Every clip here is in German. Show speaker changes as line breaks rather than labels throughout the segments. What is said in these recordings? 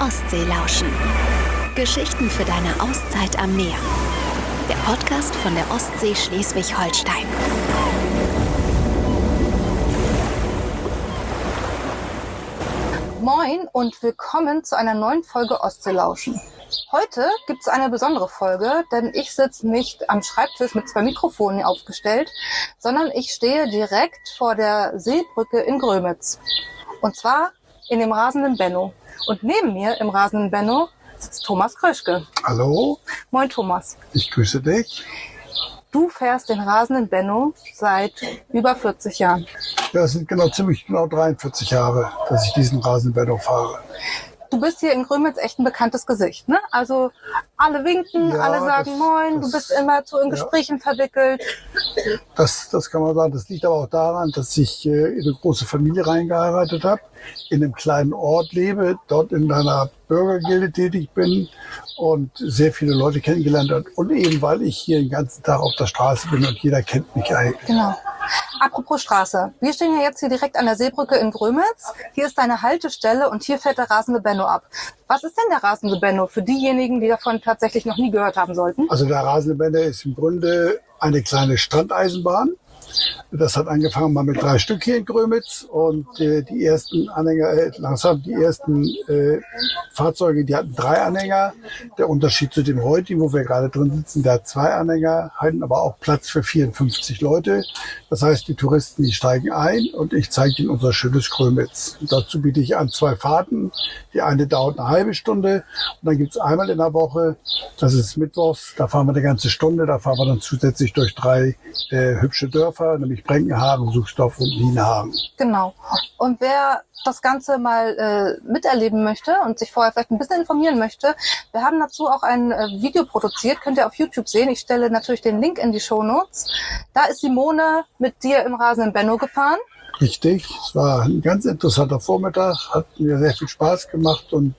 Ostsee lauschen. Geschichten für deine Auszeit am Meer. Der Podcast von der Ostsee Schleswig-Holstein.
Moin und willkommen zu einer neuen Folge Ostsee lauschen. Heute gibt es eine besondere Folge, denn ich sitze nicht am Schreibtisch mit 2 Mikrofonen aufgestellt, sondern ich stehe direkt vor der Seebrücke in Grömitz. Und zwar in dem rasenden Benno. Und neben mir im rasenden Benno sitzt Thomas Kröschke.
Hallo.
Moin Thomas.
Ich grüße dich.
Du fährst den rasenden Benno seit über 40 Jahren.
Ja, es sind ziemlich genau 43 Jahre, dass ich diesen rasenden Benno fahre.
Du bist hier in Grömitz echt ein bekanntes Gesicht, ne? Also alle winken,
ja,
alle sagen Moin, du bist immer so in Gesprächen verwickelt.
Das kann man sagen. Das liegt aber auch daran, dass ich in eine große Familie reingeheiratet habe, in einem kleinen Ort lebe, dort in einer Bürgergilde tätig bin und sehr viele Leute kennengelernt habe. Und eben, weil ich hier den ganzen Tag auf der Straße bin und jeder kennt mich eigentlich.
Genau. Apropos Straße. Wir stehen ja jetzt hier direkt an der Seebrücke in Grömitz. Hier ist deine Haltestelle und hier fährt der rasende Benno ab. Was ist denn der rasende Benno für diejenigen, die davon tatsächlich noch nie gehört haben sollten?
Also der rasende Benno ist im Grunde eine kleine Strandeisenbahn. Das hat angefangen mal mit 3 Stück hier in Grömitz und die ersten Anhänger, die ersten Fahrzeuge, die hatten 3 Anhänger. Der Unterschied zu dem heutigen, wo wir gerade drin sitzen, der hat 2 Anhänger, hatten aber auch Platz für 54 Leute. Das heißt, die Touristen, die steigen ein und ich zeige ihnen unser schönes Grömitz. Und dazu biete ich an 2 Fahrten. Die eine dauert eine halbe Stunde und dann gibt's einmal in der Woche, das ist mittwochs, da fahren wir eine ganze Stunde, da fahren wir dann zusätzlich durch 3 hübsche Dörfer, nämlich Brenkenhagen, Suchsdorf und Nienhagen.
Genau. Und wer das Ganze mal miterleben möchte und sich vorher vielleicht ein bisschen informieren möchte, wir haben dazu auch ein Video produziert, könnt ihr auf YouTube sehen. Ich stelle natürlich den Link in die Shownotes. Da ist Simone mit dir im rasenden Benno gefahren.
Richtig, es war ein ganz interessanter Vormittag, hat mir sehr viel Spaß gemacht und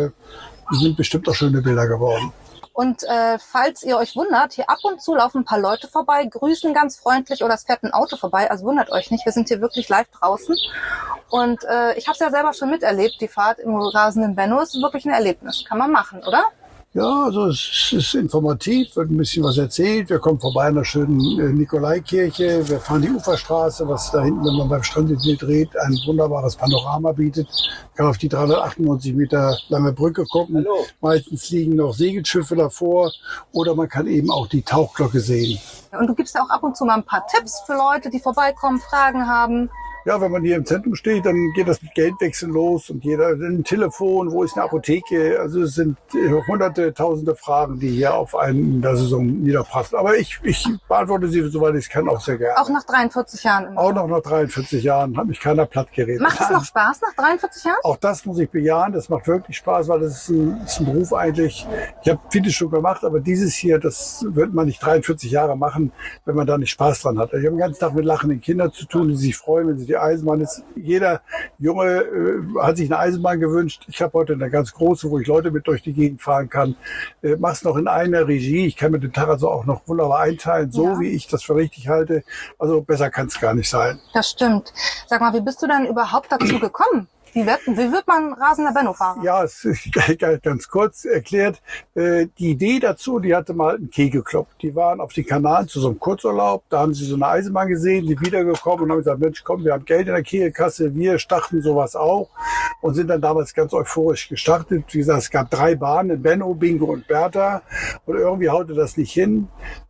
sind bestimmt auch schöne Bilder geworden.
Und falls ihr euch wundert, hier ab und zu laufen ein paar Leute vorbei, grüßen ganz freundlich oder es fährt ein Auto vorbei. Also wundert euch nicht, wir sind hier wirklich live draußen. Und ich habe es ja selber schon miterlebt, die Fahrt im rasenden Benno ist wirklich ein Erlebnis. Kann man machen, oder? Ja,
also es ist informativ, wird ein bisschen was erzählt. Wir kommen vorbei an der schönen Nikolaikirche. Wir fahren die Uferstraße, was da hinten, wenn man beim Strand dreht, ein wunderbares Panorama bietet. Man kann auf die 398 Meter lange Brücke gucken. Hallo. Meistens liegen noch Segelschiffe davor oder man kann eben auch die Tauchglocke sehen.
Und du gibst ja auch ab und zu mal ein paar Tipps für Leute, die vorbeikommen, Fragen haben.
Ja, wenn man hier im Zentrum steht, dann geht das mit Geldwechseln los und jeder ein Telefon, wo ist eine Apotheke? Also es sind hunderte, tausende Fragen, die hier auf einen in der Saison niederpassen. Aber ich beantworte sie, soweit ich es kann, auch sehr gerne.
Auch nach 43 Jahren immer.
Auch noch nach 43 Jahren hat mich keiner platt geredet.
Macht es noch Spaß nach 43 Jahren?
Auch das muss ich bejahen. Das macht wirklich Spaß, weil das ist ein Beruf eigentlich. Ich habe vieles schon gemacht, aber dieses hier, das wird man nicht 43 Jahre machen, wenn man da nicht Spaß dran hat. Ich habe den ganzen Tag mit lachenden Kindern zu tun, die sich freuen, wenn sie die Eisenbahn ist. Jeder Junge hat sich eine Eisenbahn gewünscht. Ich habe heute eine ganz große, wo ich Leute mit durch die Gegend fahren kann. Mach's noch in einer Regie. Ich kann mir den Tag also auch noch wunderbar einteilen, so wie ich das für richtig halte. Also besser kann es gar nicht sein.
Das stimmt. Sag mal, wie bist du denn überhaupt dazu gekommen? Wie wird man rasender Benno fahren?
Ja, es ist ganz kurz erklärt. Die Idee dazu, die hatte mal ein Kegelclub. Die waren auf den Kanaren zu so einem Kurzurlaub. Da haben sie so eine Eisenbahn gesehen, sind wiedergekommen und haben gesagt, Mensch, komm, wir haben Geld in der Kegelkasse, wir starten sowas auch. Und sind dann damals ganz euphorisch gestartet. Wie gesagt, es gab 3 Bahnen, Benno, Bingo und Bertha. Und irgendwie haute das nicht hin,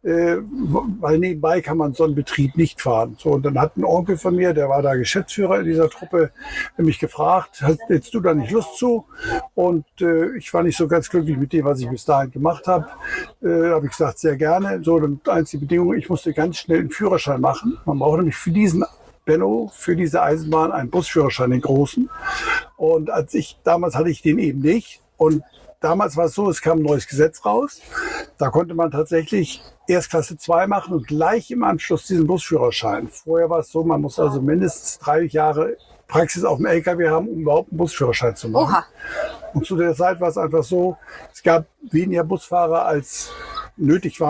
weil nebenbei kann man so einen Betrieb nicht fahren. So, und dann hat ein Onkel von mir, der war da Geschäftsführer in dieser Truppe, mich gefragt, hättest du da nicht Lust zu? Und ich war nicht so ganz glücklich mit dem, was ich bis dahin gemacht habe. Habe ich gesagt, sehr gerne. So, dann einzige Bedingung, ich musste ganz schnell einen Führerschein machen. Man braucht nämlich für diesen Benno, für diese Eisenbahn einen Busführerschein, den großen. Und damals hatte ich den eben nicht. Und damals war es so, es kam ein neues Gesetz raus. Da konnte man tatsächlich Erstklasse 2 machen und gleich im Anschluss diesen Busführerschein. Vorher war es so, man muss also mindestens 3 Jahre Praxis auf dem LKW haben, um überhaupt einen Busführerschein zu machen. Oha. Und zu der Zeit war es einfach so, es gab weniger Busfahrer als nötig waren.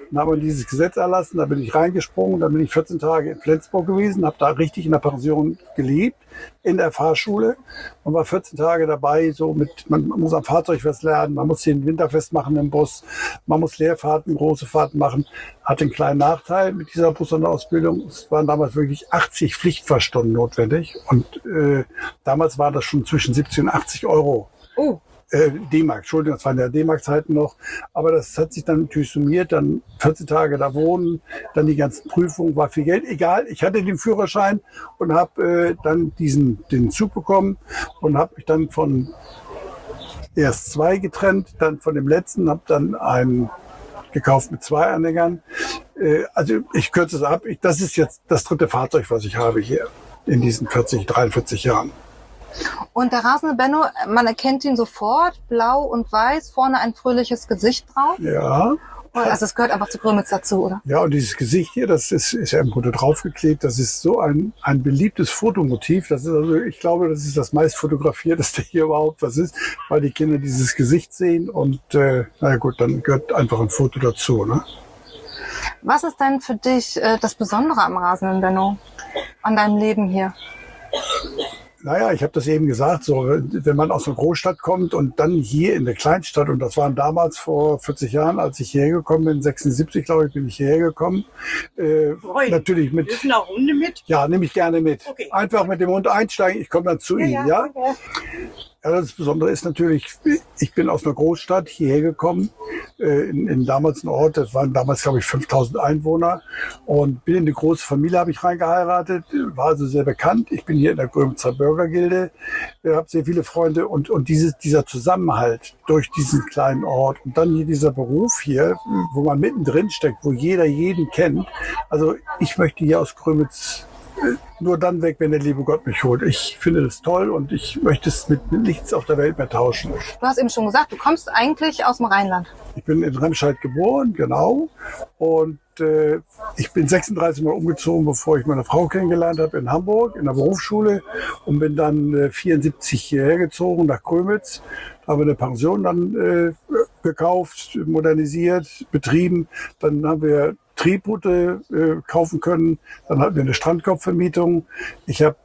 Dann haben wir dieses Gesetz erlassen, da bin ich reingesprungen, dann bin ich 14 Tage in Flensburg gewesen, habe da richtig in der Pension gelebt, in der Fahrschule und war 14 Tage dabei, so man muss am Fahrzeug was lernen, man muss den Winterfest machen im Bus, man muss Leerfahrten, große Fahrten machen. Hat einen kleinen Nachteil mit dieser Bussonderausbildung. Es waren damals wirklich 80 Pflichtfahrstunden notwendig und damals war das schon zwischen 70 und 80 Euro.
Oh.
D-Mark, Entschuldigung, das waren ja D-Mark-Zeiten noch, aber das hat sich dann natürlich summiert, dann 14 Tage da wohnen, dann die ganzen Prüfungen, war viel Geld, egal, ich hatte den Führerschein und habe dann den Zug bekommen und habe mich dann von erst 2 getrennt, dann von dem letzten, habe dann einen gekauft mit 2 Anhängern. Also ich kürze es ab, das ist jetzt das 3. Fahrzeug, was ich habe hier in diesen 43 Jahren.
Und der rasende Benno, man erkennt ihn sofort, blau und weiß, vorne ein fröhliches Gesicht drauf.
Ja.
Also es gehört einfach zu Grömitz dazu, oder?
Ja, und dieses Gesicht hier, das ist ja im Grunde draufgeklebt. Das ist so ein beliebtes Fotomotiv. Das ist also, ich glaube, das ist das meist fotografierteste hier überhaupt, was ist, weil die Kinder dieses Gesicht sehen und naja gut, dann gehört einfach ein Foto dazu, ne?
Was ist denn für dich das Besondere am rasenden Benno, an deinem Leben hier?
Naja, ich habe das eben gesagt, so wenn man aus einer Großstadt kommt und dann hier in der Kleinstadt, und das waren damals vor 40 Jahren, als ich hierher gekommen bin, 76 glaube ich, bin ich hierher gekommen. Natürlich mit.
Dürfen auch Hunde mit?
Ja, nehme ich gerne mit.
Okay.
Einfach mit dem Hund einsteigen, ich komme dann zu Ihnen, ja?
Okay.
Ja, das Besondere ist natürlich, ich bin aus einer Großstadt hierher gekommen, in damals einem Ort, das waren damals, glaube ich, 5000 Einwohner und bin in eine große Familie, habe ich reingeheiratet, war also sehr bekannt. Ich bin hier in der Grömitzer Bürgergilde, habe sehr viele Freunde und dieser Zusammenhalt durch diesen kleinen Ort und dann hier dieser Beruf hier, wo man mittendrin steckt, wo jeder jeden kennt. Also ich möchte hier aus Grömitz nur dann weg, wenn der liebe Gott mich holt. Ich finde das toll und ich möchte es mit nichts auf der Welt mehr tauschen.
Du hast eben schon gesagt, du kommst eigentlich aus dem Rheinland.
Ich bin in Remscheid geboren, genau. Und ich bin 36 Mal umgezogen, bevor ich meine Frau kennengelernt habe in Hamburg, in der Berufsschule. Und bin dann 74 hierher gezogen nach Grömitz. Da haben wir eine Pension dann gekauft, modernisiert, betrieben. Dann haben wir Tretboote kaufen können. Dann hatten wir eine Strandkorbvermietung. Ich habe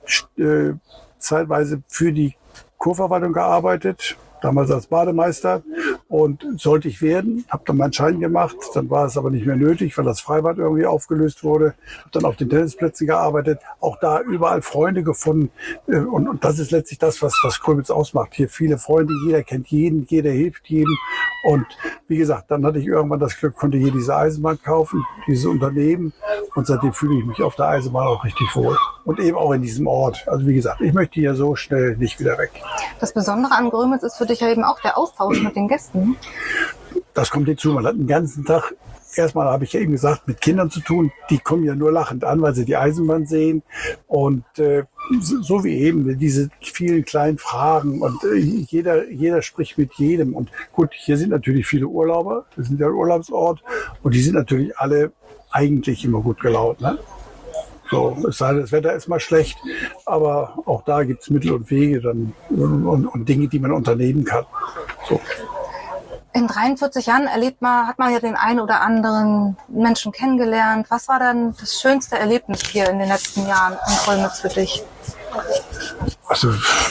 zeitweise für die Kurverwaltung gearbeitet, damals als Bademeister und sollte ich werden, habe dann meinen Schein gemacht, dann war es aber nicht mehr nötig, weil das Freibad irgendwie aufgelöst wurde, habe dann auf den Tennisplätzen gearbeitet, auch da überall Freunde gefunden und das ist letztlich das, was Grömitz ausmacht. Hier viele Freunde, jeder kennt jeden, jeder hilft jedem und wie gesagt, dann hatte ich irgendwann das Glück, konnte hier diese Eisenbahn kaufen, dieses Unternehmen und seitdem fühle ich mich auf der Eisenbahn auch richtig wohl und eben auch in diesem Ort. Also wie gesagt, ich möchte hier so schnell nicht wieder weg.
Das Besondere an Grömitz ist für dich ja eben auch der Austausch mit den Gästen.
Das kommt hinzu. Man hat den ganzen Tag, erstmal habe ich ja eben gesagt, mit Kindern zu tun. Die kommen ja nur lachend an, weil sie die Eisenbahn sehen. Und so wie eben diese vielen kleinen Fragen. Und jeder spricht mit jedem. Und gut, hier sind natürlich viele Urlauber. Wir sind ja ein Urlaubsort. Und die sind natürlich alle eigentlich immer gut gelaunt, ne? So, es sei denn, das Wetter ist mal schlecht, aber auch da gibt es Mittel und Wege dann, und Dinge, die man unternehmen kann. So.
In 43 Jahren hat man ja den einen oder anderen Menschen kennengelernt. Was war dann das schönste Erlebnis hier in den letzten Jahren in Grömitz für dich?
Also,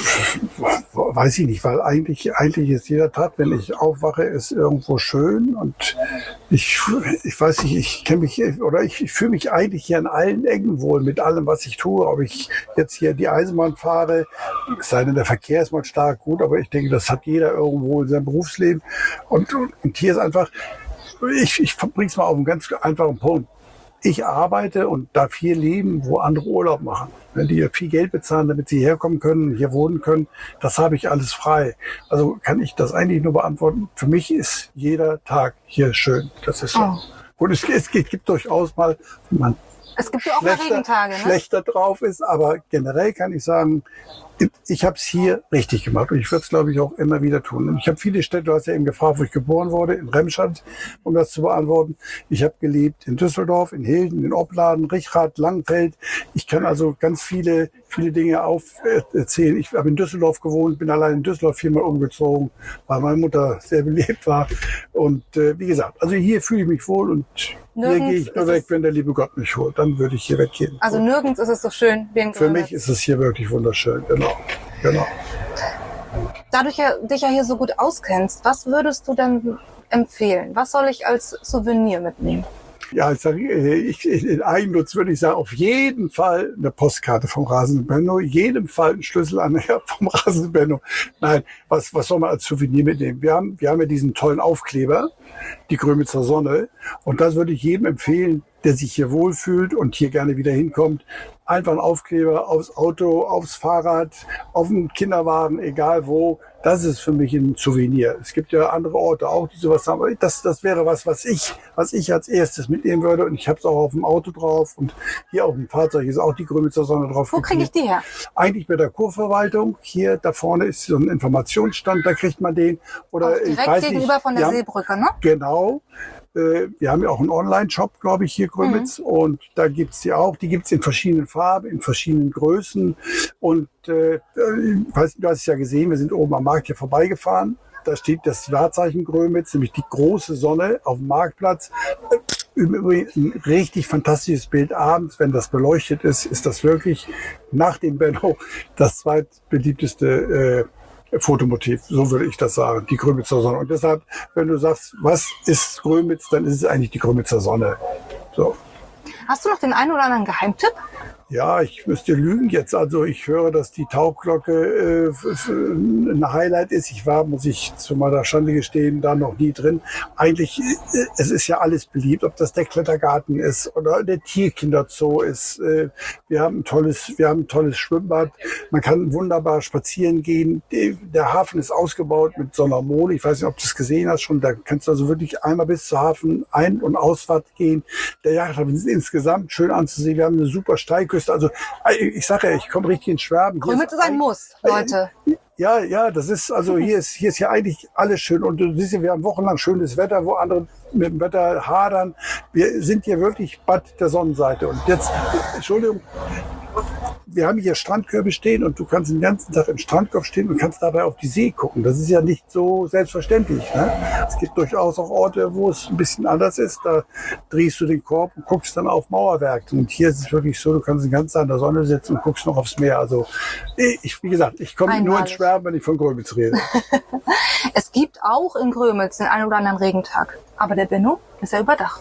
weiß ich nicht, weil eigentlich ist jeder Tag, wenn ich aufwache, ist irgendwo schön und ich weiß nicht, ich kenne mich oder ich fühle mich eigentlich hier an allen Ecken wohl mit allem, was ich tue. Ob ich jetzt hier die Eisenbahn fahre, es sei denn, der Verkehr ist mal stark gut, aber ich denke, das hat jeder irgendwo in seinem Berufsleben und hier ist einfach, ich bringe es mal auf einen ganz einfachen Punkt. Ich arbeite und darf hier leben, wo andere Urlaub machen. Wenn die viel Geld bezahlen, damit sie herkommen können, hier wohnen können, das habe ich alles frei. Also kann ich das eigentlich nur beantworten. Für mich ist jeder Tag hier schön. Das ist so.
Oh.
Und es gibt durchaus mal, wenn man
Es gibt ja auch mal Regentage, ne?
schlechter drauf ist, aber generell kann ich sagen, ich habe es hier richtig gemacht und ich würde es, glaube ich, auch immer wieder tun. Und ich habe viele Städte, du hast ja eben gefragt, wo ich geboren wurde, in Remscheid, um das zu beantworten. Ich habe gelebt in Düsseldorf, in Hilden, in Opladen, Richrath, Langfeld. Ich kann also ganz viele Dinge erzählen. Ich habe in Düsseldorf gewohnt, bin allein in Düsseldorf 4-mal umgezogen, weil meine Mutter sehr belebt war. Und wie gesagt, also hier fühle ich mich wohl und Hier gehe ich nur weg, wenn der liebe Gott mich holt. Dann würde ich hier weggehen.
Also nirgends ist es so schön wie in Grömitz.
Für mich ist es hier wirklich wunderschön, genau.
Da du dich ja hier so gut auskennst, was würdest du denn empfehlen? Was soll ich als Souvenir mitnehmen?
Ja, in Eigennutz würde ich sagen, auf jeden Fall eine Postkarte vom Rasenden Benno, jedem Fall ein Schlüsselanhänger vom Rasenden Benno. Nein, was soll man als Souvenir mitnehmen? Wir haben ja diesen tollen Aufkleber, die Grömitzer Sonne. Und das würde ich jedem empfehlen, der sich hier wohlfühlt und hier gerne wieder hinkommt. Einfach ein Aufkleber aufs Auto, aufs Fahrrad, auf den Kinderwagen, egal wo. Das ist für mich ein Souvenir. Es gibt ja andere Orte auch, die sowas haben. Aber das wäre was ich als erstes mitnehmen würde. Und ich habe es auch auf dem Auto drauf. Und hier auf dem Fahrzeug ist auch die Grömitzer Sonne drauf.
Wo kriege ich die her?
Eigentlich bei der Kurverwaltung. Hier da vorne ist so ein Informationsstand, da kriegt man den. Oder
direkt
ich weiß
gegenüber
nicht,
von der Seebrücke, ne?
Genau. Wir haben ja auch einen Online-Shop, glaube ich, hier Grömitz. Und da gibt's die auch. Die gibt's in verschiedenen Farben, in verschiedenen Größen. Und du hast es ja gesehen, wir sind oben am Markt hier vorbeigefahren. Da steht das Wahrzeichen Grömitz, nämlich die große Sonne auf dem Marktplatz. Im Übrigen ein richtig fantastisches Bild abends, wenn das beleuchtet ist das wirklich nach dem Benno das zweitbeliebteste Fotomotiv, so würde ich das sagen, die Grömitzer Sonne. Und deshalb, wenn du sagst, was ist Grömitz, dann ist es eigentlich die Grömitzer Sonne. So.
Hast du noch den einen oder anderen Geheimtipp?
Ja, ich müsste lügen jetzt. Also ich höre, dass die Taufglocke ein Highlight ist. Ich war, muss ich zu meiner Schande gestehen, da noch nie drin. Eigentlich, es ist ja alles beliebt, ob das der Klettergarten ist oder der Tierkinderzoo ist. Wir haben ein tolles Schwimmbad. Man kann wunderbar spazieren gehen. Der Hafen ist ausgebaut mit so einer Mole. Ich weiß nicht, ob du das gesehen hast schon. Da kannst du also wirklich einmal bis zur Hafen Ein- und Ausfahrt gehen. Der Yachthafen ist insgesamt schön anzusehen. Wir haben eine super Steilküste. Also ich sage ja, ich komme richtig ins Schwärmen.
Grömitz ist ein Muss, Leute.
Ja, das ist, also hier ist ja eigentlich alles schön. Und du siehst ja, wir haben wochenlang schönes Wetter, wo andere mit dem Wetter hadern. Wir sind hier wirklich Bad der Sonnenseite. Und jetzt, Entschuldigung, wir haben hier Strandkörbe stehen und du kannst den ganzen Tag im Strandkorb stehen und kannst dabei auf die See gucken. Das ist ja nicht so selbstverständlich. Ne? Es gibt durchaus auch Orte, wo es ein bisschen anders ist. Da drehst du den Korb und guckst dann auf Mauerwerke. Und hier ist es wirklich so, du kannst den ganzen Tag in der Sonne sitzen und guckst noch aufs Meer. Also wie gesagt, ich komme nur ins Schwärmen, wenn ich von Grömitz rede.
Es gibt auch in Grömitz den einen oder anderen Regentag. Aber der Benno ist ja überdacht.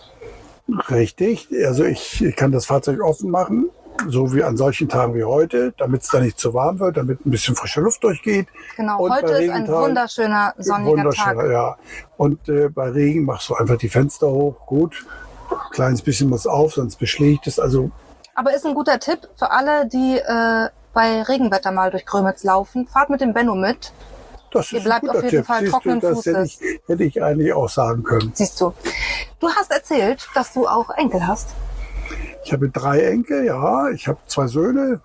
Richtig. Also ich kann das Fahrzeug offen machen. So wie an solchen Tagen wie heute, damit es da nicht zu warm wird, damit ein bisschen frische Luft durchgeht.
Genau, und heute ist ein wunderschöner sonniger Tag.
Ja. Und bei Regen machst du einfach die Fenster hoch. Gut, ein kleines bisschen muss auf, sonst beschlägt es. Also.
Aber ist ein guter Tipp für alle, die bei Regenwetter mal durch Grömitz laufen. Fahrt mit dem Benno mit.
Das
Ihr bleibt auf jeden Fall trockenen Fußes.
Hätte ich eigentlich auch sagen können.
Siehst du. Du hast erzählt, dass du auch Enkel hast.
Ich habe 3 Enkel, ja. Ich habe 2 Söhne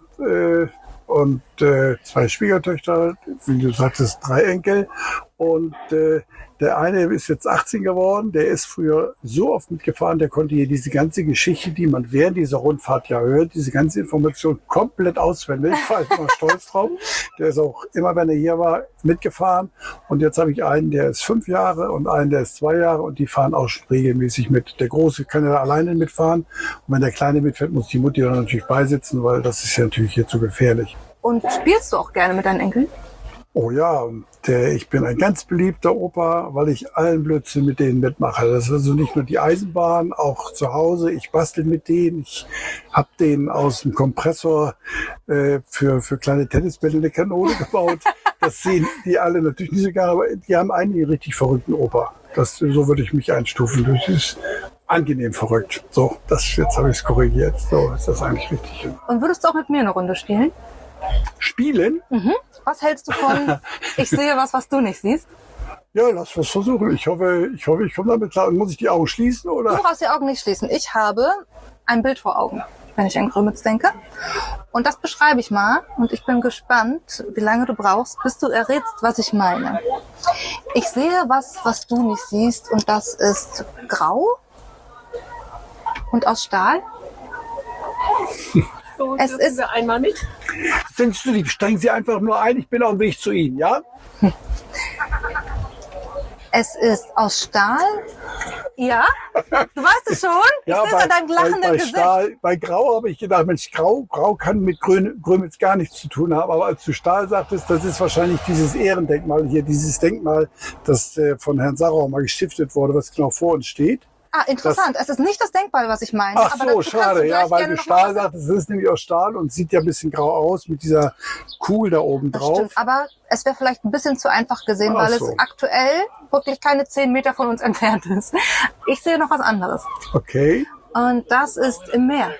und 2 Schwiegertöchter. Wie du sagtest, 3 Enkel. Und der eine ist jetzt 18 geworden. Der ist früher so oft mitgefahren, der konnte hier diese ganze Geschichte, die man während dieser Rundfahrt ja hört, diese ganze Information komplett auswendig. Ich war immer stolz drauf. Der ist auch immer, wenn er hier war, mitgefahren. Und jetzt habe ich einen, der ist 5 Jahre und einen, der ist 2 Jahre. Und die fahren auch regelmäßig mit. Der Große kann ja alleine mitfahren. Und wenn der Kleine mitfährt, muss die Mutti dann natürlich beisitzen, weil das ist ja natürlich hier zu gefährlich.
Und spielst du auch gerne mit deinen Enkeln?
Oh ja, und ich bin ein ganz beliebter Opa, weil ich allen Blödsinn mit denen mitmache. Das ist also nicht nur die Eisenbahn, auch zu Hause. Ich bastel mit denen. Ich habe denen aus dem Kompressor für kleine Tennisbälle eine Kanone gebaut. Das sehen die alle natürlich nicht so gerne, aber die haben einen richtig verrückten Opa. So würde ich mich einstufen. Das ist angenehm verrückt. So, jetzt habe ich es korrigiert. So ist das eigentlich richtig.
Und würdest du auch mit mir eine Runde spielen?
Spielen?
Mhm. Was hältst du von, ich sehe was du nicht siehst?
Ja, lass was versuchen. Ich hoffe, ich komme damit klar. Muss ich die Augen schließen, oder?
Du brauchst die Augen nicht schließen. Ich habe ein Bild vor Augen, wenn ich an Grömitz denke. Und das beschreibe ich mal. Und ich bin gespannt, wie lange du brauchst, bis du errätst, was ich meine. Ich sehe was du nicht siehst. Und das ist grau und aus Stahl.
So,
es ist
wir einmal mit.
Sind Sie lieb, steigen Sie einfach nur ein, ich bin auf dem Weg zu Ihnen, ja?
Es ist aus Stahl. Ja, du weißt es schon. Ich
Ja,
sehe es an deinem lachenden
bei
Gesicht.
Stahl, bei Grau habe ich gedacht, Mensch, Grau kann mit Grömitz gar nichts zu tun haben. Aber als du Stahl sagtest, das ist wahrscheinlich dieses Ehrendenkmal hier, dieses Denkmal, das von Herrn Sarau mal gestiftet wurde, was genau vor uns steht.
Ah, interessant. Es ist nicht das Denkmal, was ich meine.
Ach
aber
so,
dazu kannst
schade,
gleich
ja, weil
gerne
du
noch
Stahl
mal was
sagtest, es ist nämlich aus Stahl und sieht ja ein bisschen grau aus mit dieser Kugel da oben
Das
drauf.
stimmt, aber es wäre vielleicht ein bisschen zu einfach gesehen,
Ach
weil
so.
es aktuell wirklich keine 10 Meter von uns entfernt ist. Ich sehe noch was anderes.
Okay,
Und das ist im Meer.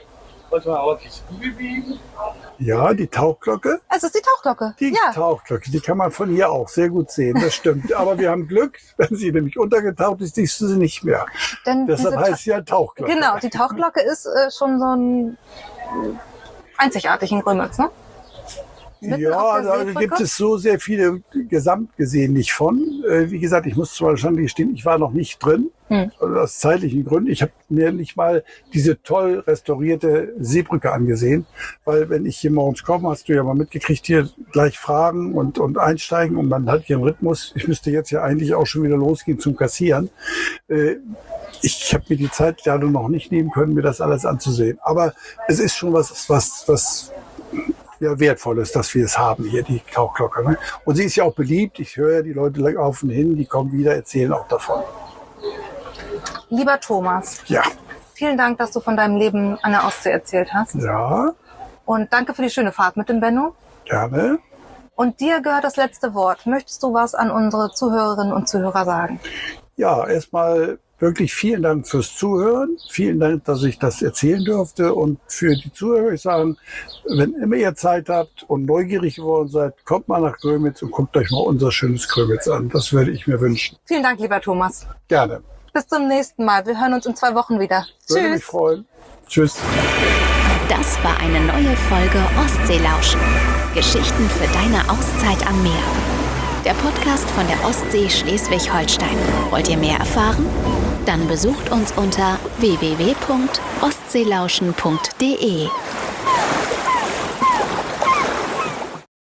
ja, die Tauchglocke.
Es ist die Tauchglocke.
Die
Ja,
Tauchglocke, die kann man von hier auch sehr gut sehen, das stimmt. Aber wir haben Glück, wenn sie nämlich untergetaucht ist, siehst du sie nicht mehr.
denn
Deshalb
diese
heißt sie ja Tauchglocke.
Genau, die Tauchglocke ist schon so ein einzigartig in Grömitz, ne? Mitten
Ja,
auf der
da
Seebrücke?
gibt es so sehr viele gesamt gesehen nicht von. Wie gesagt, ich muss zwar wahrscheinlich gestehen, ich war noch nicht drin, aus zeitlichen Gründen. Ich habe mir nicht mal diese toll restaurierte Seebrücke angesehen, weil wenn ich hier morgens komme, hast du ja mal mitgekriegt, hier gleich fragen und einsteigen und man hat hier einen Rhythmus. Ich müsste jetzt ja eigentlich auch schon wieder losgehen zum Kassieren. Ich habe mir die Zeit leider noch nicht nehmen können, mir das alles anzusehen. Aber es ist schon was ja, Wertvolles, dass wir es haben hier, die Tauchglocke. Ne? Und sie ist ja auch beliebt. Ich höre, die Leute laufen hin, die kommen wieder, erzählen auch davon.
Lieber Thomas,
Ja,
vielen Dank, dass du von deinem Leben an der Ostsee erzählt hast.
ja,
Und danke für die schöne Fahrt mit dem Benno.
gerne.
Und dir gehört das letzte Wort. Möchtest du was an unsere Zuhörerinnen und Zuhörer sagen?
Ja, erstmal wirklich vielen Dank fürs Zuhören. Vielen Dank, dass ich das erzählen durfte. Und für die Zuhörer, ich sagen, wenn immer ihr Zeit habt und neugierig geworden seid, kommt mal nach Grömitz und guckt euch mal unser schönes Grömitz an. Das würde ich mir wünschen.
Vielen Dank, lieber Thomas.
Gerne.
Bis zum nächsten Mal. Wir hören uns in 2 Wochen wieder.
Würde mich
Tschüss.
freuen. Tschüss.
Das war eine neue Folge Ostseelauschen. Geschichten für deine Auszeit am Meer. Der Podcast von der Ostsee Schleswig-Holstein. Wollt ihr mehr erfahren? Dann besucht uns unter www.ostseelauschen.de.